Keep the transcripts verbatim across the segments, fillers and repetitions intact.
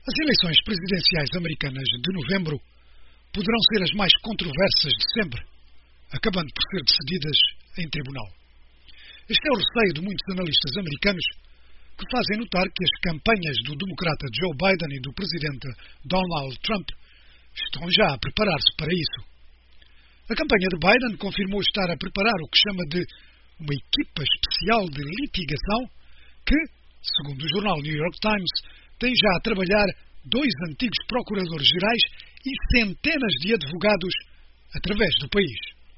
As eleições presidenciais americanas de novembro poderão ser as mais controversas de sempre, acabando por ser decididas em tribunal. Este é o receio de muitos analistas americanos que fazem notar que as campanhas do democrata Joe Biden e do presidente Donald Trump estão já a preparar-se para isso. A campanha de Biden confirmou estar a preparar o que chama de uma equipa especial de litigação que, segundo o jornal New York Times, tem já a trabalhar dois antigos procuradores-gerais e centenas de advogados através do país.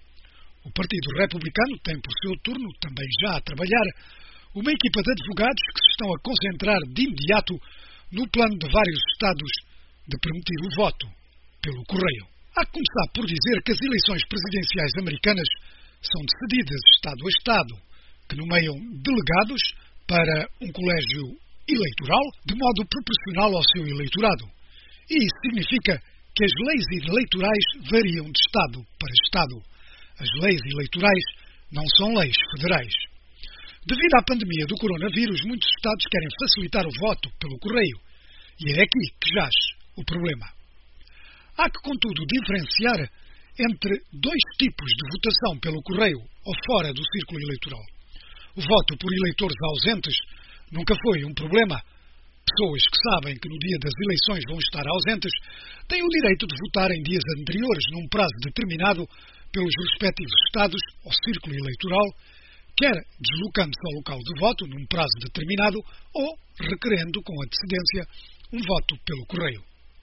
O Partido Republicano tem, por seu turno, também já a trabalhar uma equipa de advogados que se estão a concentrar de imediato no plano de vários estados de permitir o voto pelo correio. Há que começar por dizer que as eleições presidenciais americanas são decididas estado a estado, que nomeiam delegados para um colégio eleitoral de modo proporcional ao seu eleitorado. E isso significa que as leis eleitorais variam de estado para estado. As leis eleitorais não são leis federais. Devido à pandemia do coronavírus, muitos estados querem facilitar o voto pelo correio. E é aqui que jaz o problema. Há que, contudo, diferenciar entre dois tipos de votação pelo correio ou fora do círculo eleitoral. O voto por eleitores ausentes nunca foi um problema. Pessoas que sabem que no dia das eleições vão estar ausentes têm o direito de votar em dias anteriores, num prazo determinado pelos respectivos estados ou círculo eleitoral, quer deslocando-se ao local de voto num prazo determinado ou requerendo com antecedência um voto pelo correio.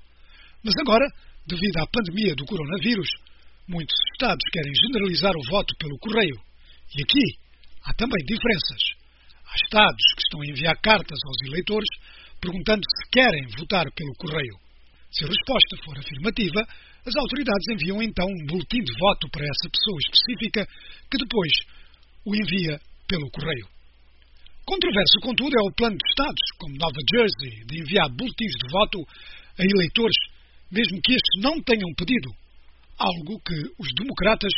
Mas agora, devido à pandemia do coronavírus, muitos estados querem generalizar o voto pelo correio. E aqui há também diferenças. Há estados que estão a enviar cartas aos eleitores perguntando se querem votar pelo correio. Se a resposta for afirmativa, as autoridades enviam então um boletim de voto para essa pessoa específica que depois o envia pelo correio. Controverso, contudo, é o plano de estados, como Nova Jersey, de enviar boletins de voto a eleitores, mesmo que estes não tenham pedido, algo que os democratas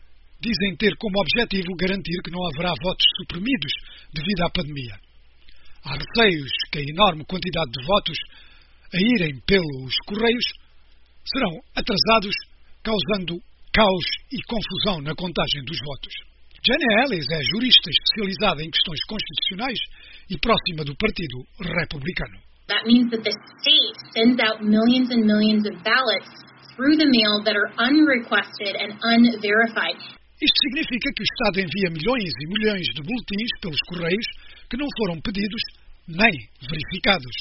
dizem ter como objetivo garantir que não haverá votos suprimidos devido à pandemia. Há receios que a enorme quantidade de votos a irem pelos correios serão atrasados, causando caos e confusão na contagem dos votos. Jenna Ellis é jurista especializada em questões constitucionais e próxima do Partido Republicano. That means that the state sends out millions and millions of ballots through the mail that are unrequested and unverified. Isto significa que o Estado envia milhões e milhões de boletins pelos correios que não foram pedidos nem verificados.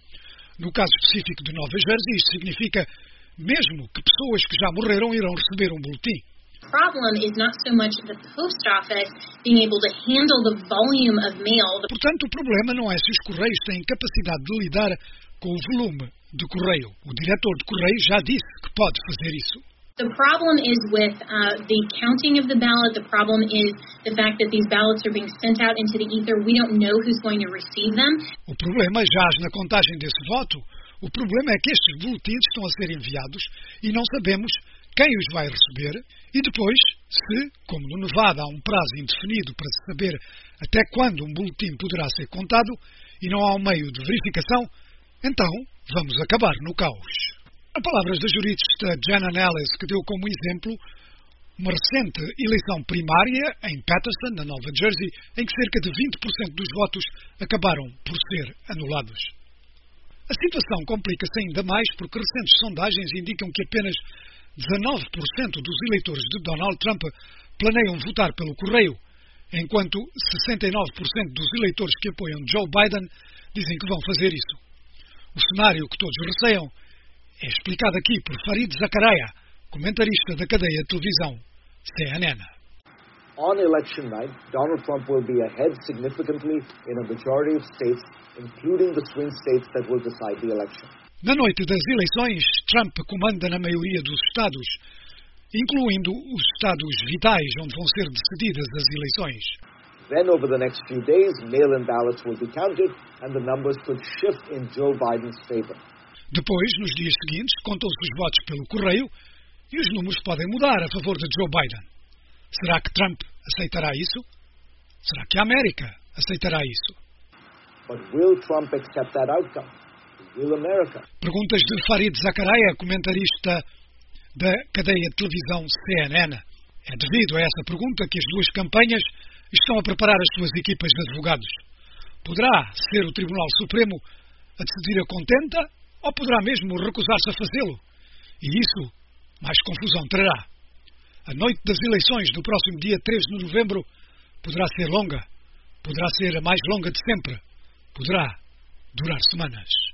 No caso específico de Nova Jersey, isto significa mesmo que pessoas que já morreram irão receber um boletim. The problem is not so much the post office being able to handle the volume of mail. Portanto, o problema não é se os correios têm capacidade de lidar com o volume de correio. O diretor de correio já disse que pode fazer isso. The problem is with uh, the counting of the ballot. The problem is the fact that these ballots are being sent out into the ether. We don't know who's going to receive them. O problema jaz na contagem desse voto. O problema é que estes boletins estão a ser enviados e não sabemos quem os vai receber e depois, se, como no Nevada, há um prazo indefinido para se saber até quando um boletim poderá ser contado e não há um meio de verificação, então vamos acabar no caos. A palavras da jurista Jenna Ellis, que deu como exemplo uma recente eleição primária em Paterson, na Nova Jersey, em que cerca de vinte por cento dos votos acabaram por ser anulados. A situação complica-se ainda mais porque recentes sondagens indicam que apenas dezanove por cento dos eleitores de Donald Trump planeiam votar pelo correio, enquanto sessenta e nove por cento dos eleitores que apoiam Joe Biden dizem que vão fazer isso. O cenário que todos receiam é explicado aqui por Fareed Zakaria, comentarista da cadeia de televisão C N N. On election night, Donald Trump will be ahead significantly in a majority of states, including the swing states that will decide the election. Na noite das eleições, Trump comanda na maioria dos estados, incluindo os estados vitais onde vão ser decididas as eleições. Then, over the next few days, mail-in ballots will be counted and the numbers could shift in Joe Biden's favor. Depois, nos dias seguintes, contam-se os votos pelo correio e os números podem mudar a favor de Joe Biden. Será que Trump aceitará isso? Será que a América aceitará isso? But will Trump accept that outcome? Will America? Perguntas de Farid Zakaria, comentarista da cadeia de televisão C N N. É devido a essa pergunta que as duas campanhas estão a preparar as suas equipas de advogados. Poderá ser o Tribunal Supremo a decidir a contenta ou poderá mesmo recusar-se a fazê-lo? E isso mais confusão trará. A noite das eleições do próximo dia três de novembro poderá ser longa, poderá ser a mais longa de sempre, poderá durar semanas.